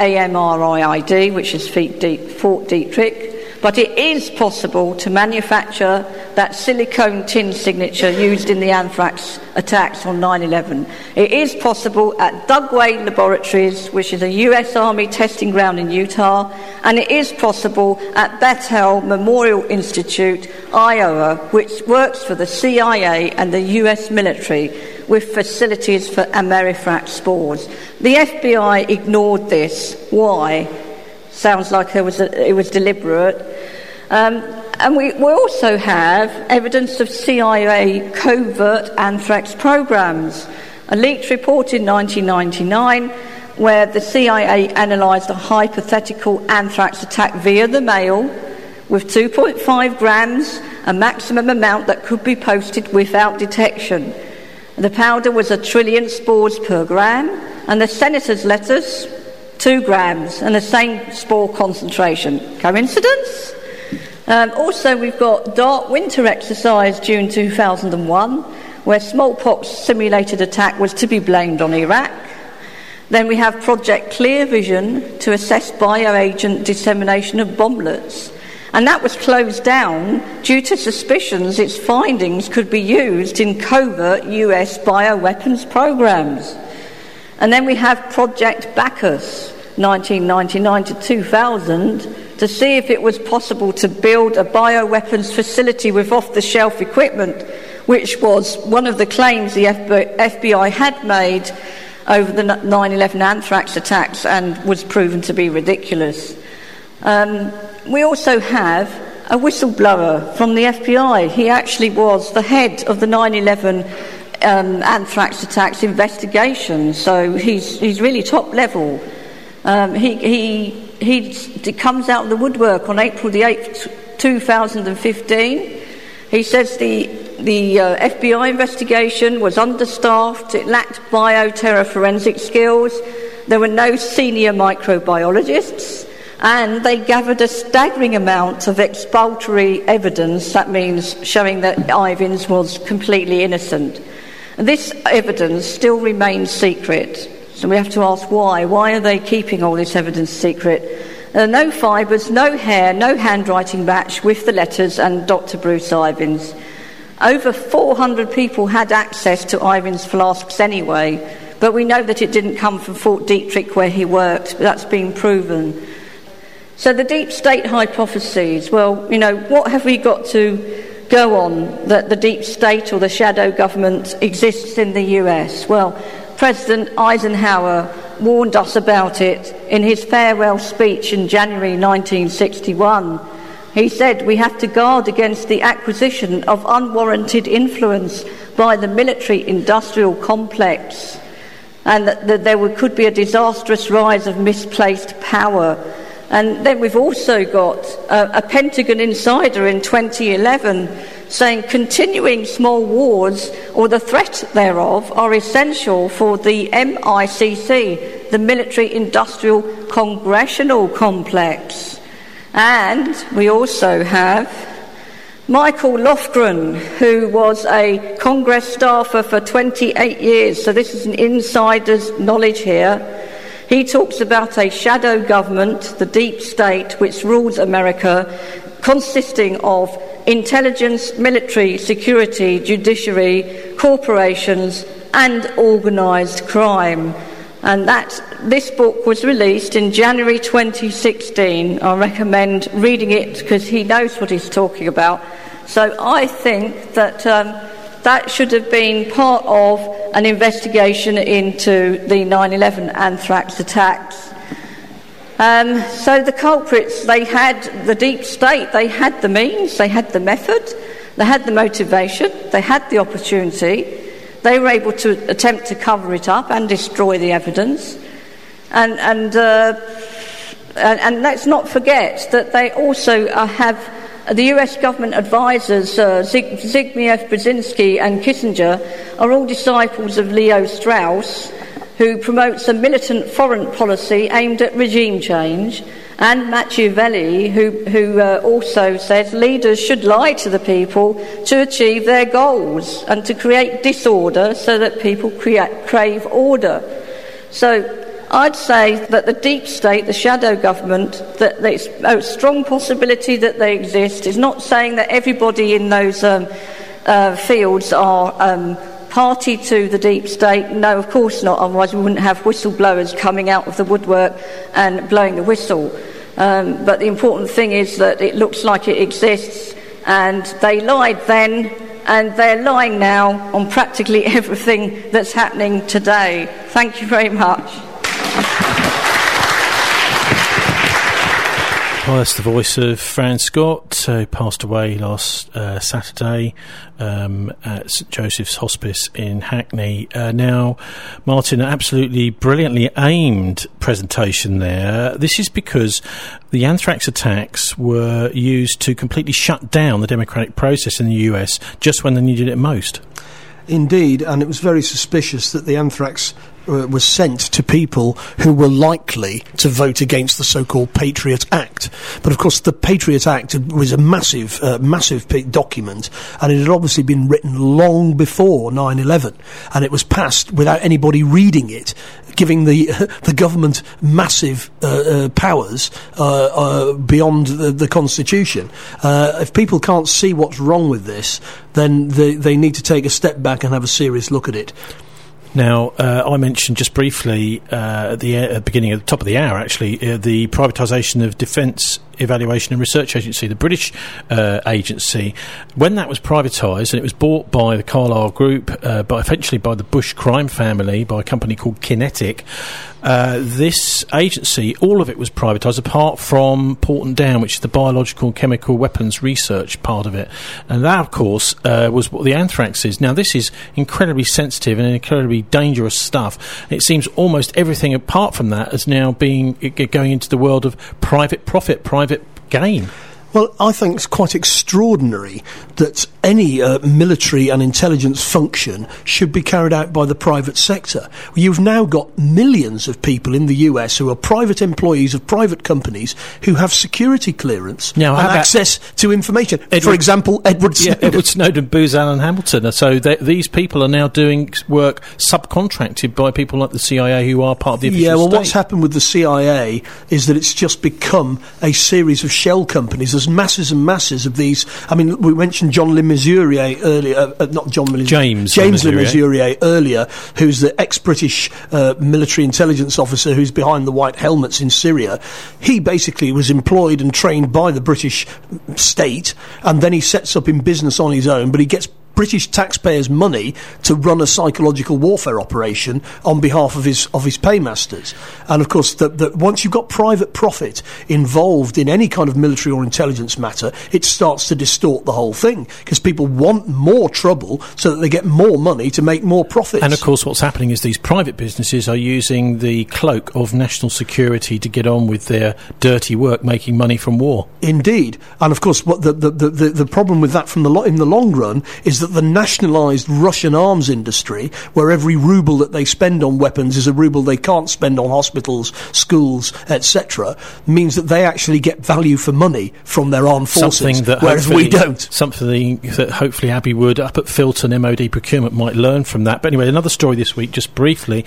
USAMRIID, which is Fort Detrick, but it is possible to manufacture that silicone tin signature used in the anthrax attacks on 9/11. It is possible at Dugway Laboratories, which is a US Army testing ground in Utah, and it is possible at Bethel Memorial Institute, Iowa, which works for the CIA and the US military, with facilities for Amerithrax spores. The FBI ignored this. Why? Sounds like it was deliberate. And we also have evidence of CIA covert anthrax programs. A leaked report in 1999 where the CIA analysed a hypothetical anthrax attack via the mail with 2.5 grams, a maximum amount that could be posted without detection. The powder was 1 trillion spores per gram, and the senator's letters, 2 grams, and the same spore concentration. Coincidence? Also, we've got Dark Winter Exercise, June 2001, where smallpox simulated attack was to be blamed on Iraq. Then we have Project Clear Vision to assess bioagent dissemination of bomblets. And that was closed down due to suspicions its findings could be used in covert US bioweapons programs. And then we have Project Bacchus, 1999 to 2000, to see if it was possible to build a bioweapons facility with off-the-shelf equipment, which was one of the claims the FBI had made over the 9/11 anthrax attacks and was proven to be ridiculous. We also have a whistleblower from the FBI. He actually was the head of the 9/11 anthrax attacks investigation, so he's really top level. He comes out of the woodwork on April the 8th, 2015. He says the FBI investigation was understaffed, it lacked bioterror forensic skills, there were no senior microbiologists, and they gathered a staggering amount of exculpatory evidence, that means showing that Ivins was completely innocent. This evidence still remains secret, so we have to ask why. Why are they keeping all this evidence secret? No fibres, no hair, no handwriting match with the letters and Dr. Bruce Ivins. Over 400 people had access to Ivins' flasks anyway, but we know that it didn't come from Fort Detrick where he worked. That's been proven. So the deep state hypotheses, well, you know, what have we got to go on that the deep state or the shadow government exists in the US? Well, President Eisenhower warned us about it in his farewell speech in January 1961. He said we have to guard against the acquisition of unwarranted influence by the military-industrial complex, and that there could be a disastrous rise of misplaced power. And then we've also got a Pentagon insider in 2011 saying continuing small wars or the threat thereof are essential for the MICC, the Military-Industrial Congressional Complex. And we also have Michael Lofgren, who was a Congress staffer for 28 years, so this is an insider's knowledge here. He talks about a shadow government, the deep state, which rules America, consisting of intelligence, military, security, judiciary, corporations, and organised crime. And this book was released in January 2016. I recommend reading it because he knows what he's talking about. So I think that that should have been part of an investigation into the 9/11 anthrax attacks. So the culprits, they had the deep state, they had the means, they had the method, they had the motivation, they had the opportunity. They were able to attempt to cover it up and destroy the evidence. And let's not forget that they also have the US government advisors, Zbigniew Brzezinski and Kissinger, are all disciples of Leo Strauss, who promotes a militant foreign policy aimed at regime change, and Machiavelli, who also says leaders should lie to the people to achieve their goals and to create disorder so that people crave order. So I'd say that the deep state, the shadow government, that there's a strong possibility that they exist. Is not saying that everybody in those fields are party to the deep state. No, of course not. Otherwise we wouldn't have whistleblowers coming out of the woodwork and blowing the whistle. But the important thing is that it looks like it exists, and they lied then, and they're lying now on practically everything that's happening today. Thank you very much. Well, that's the voice of Fran Scott, who passed away last Saturday at St Joseph's Hospice in Hackney. Now, Martin, an absolutely brilliantly aimed presentation there. This is because the anthrax attacks were used to completely shut down the democratic process in the US just when they needed it most. Indeed, and it was very suspicious that the anthrax was sent to people who were likely to vote against the so-called Patriot Act. But of course the Patriot Act was a massive document, and it had obviously been written long before 9/11, and it was passed without anybody reading it, giving the government massive powers beyond the Constitution. If people can't see what's wrong with this, then they need to take a step back and have a serious look at it. Now, I mentioned just briefly at the beginning, at the top of the hour, actually, the privatisation of Defence Evaluation and Research Agency, the British agency. When that was privatised, and it was bought by the Carlyle Group, but eventually by the Bush crime family, by a company called Kinetic, this agency, all of it was privatised apart from Porton Down, which is the biological and chemical weapons research part of it. And that, of course, was what the anthrax is. Now, this is incredibly sensitive and incredibly dangerous stuff. It seems almost everything apart from that is now going into the world of private profit, private gain. Well, I think it's quite extraordinary that any military and intelligence function should be carried out by the private sector. You've now got millions of people in the US who are private employees of private companies who have security clearance and access to information. For example, Edward Snowden. Edward Snowden, Booz Allen Hamilton. So these people are now doing work subcontracted by people like the CIA who are part of the official state. What's happened with the CIA is that it's just become a series of shell companies. there's masses and masses of these. I mean, we mentioned John Le Mesurier earlier, not John Le James Le Mesurier earlier, who's the ex-British military intelligence officer who's behind the white helmets in Syria. He basically was employed and trained by the British state, and then he sets up in business on his own, but he gets British taxpayers' money to run a psychological warfare operation on behalf of his paymasters. And of course, once you've got private profit involved in any kind of military or intelligence matter, it starts to distort the whole thing, because people want more trouble so that they get more money to make more profits. And of course, what's happening is these private businesses are using the cloak of national security to get on with their dirty work, making money from war. Indeed. And of course, what the problem with that in the long run is that the nationalised Russian arms industry, where every ruble that they spend on weapons is a ruble they can't spend on hospitals, schools, etc., means that they actually get value for money from their armed forces, whereas we don't. Something that hopefully Abbey Wood up at Filton MOD Procurement might learn from that. But anyway, another story this week, just briefly.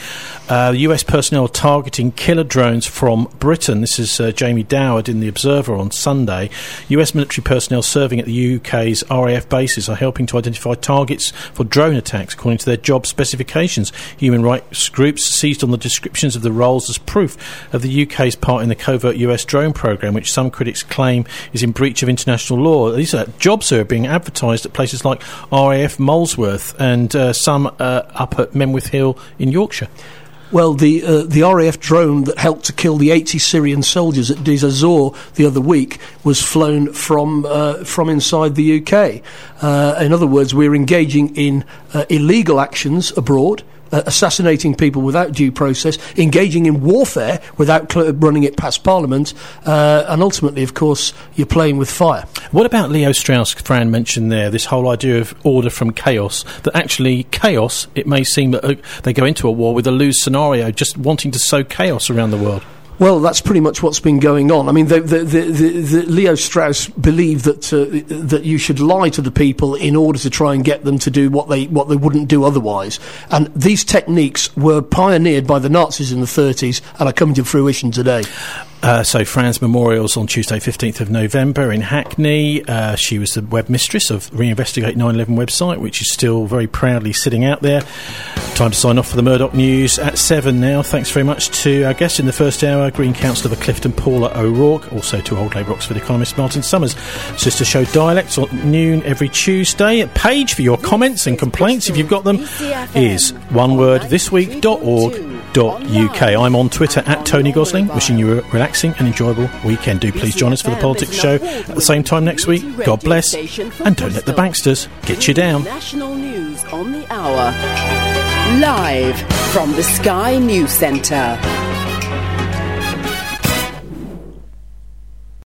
US personnel targeting killer drones from Britain. This is Jamie Doward in The Observer on Sunday. US military personnel serving at the UK's RAF bases are helping to identify targets for drone attacks according to their job specifications. Human rights groups seized on the descriptions of the roles as proof of the UK's part in the covert US drone programme, which some critics claim is in breach of international law. These are jobs that are being advertised at places like RAF Molesworth and some up at Menwith Hill in Yorkshire. Well, the RAF drone that helped to kill the 80 Syrian soldiers at Deir ez-Zor the other week was flown from inside the UK. In other words, we're engaging in illegal actions abroad, assassinating people without due process, engaging in warfare without running it past Parliament, and ultimately, of course, you're playing with fire. What about Leo Strauss, Fran mentioned there, this whole idea of order from chaos, that actually chaos, it may seem that they go into a war with a lose scenario, just wanting to sow chaos around the world? Well, that's pretty much what's been going on. I mean, the Leo Strauss believed that you should lie to the people in order to try and get them to do what they wouldn't do otherwise. And these techniques were pioneered by the Nazis in the 30s and are coming to fruition today. So Fran's memorial's on Tuesday 15th of November in Hackney. She was the web mistress of Reinvestigate 9/11 website, which is still very proudly sitting out there. Time to sign off for the Murdoch News at 7 now. Thanks very much to our guest in the first hour, Green Councillor for Clifton, Paula O'Rourke, also to Old Labour Oxford economist Martin Summers. Sister show Dialects on noon every Tuesday. Page for your comments and complaints, if you've got them, is one word, thisweek.org.uk. I'm on Twitter at Tony Gosling, wishing you a relaxing and enjoyable weekend. Do please join us for the Politics Show at the same time next week. God bless, and don't let the banksters get you down. National News on the Hour, live from the Sky News Centre.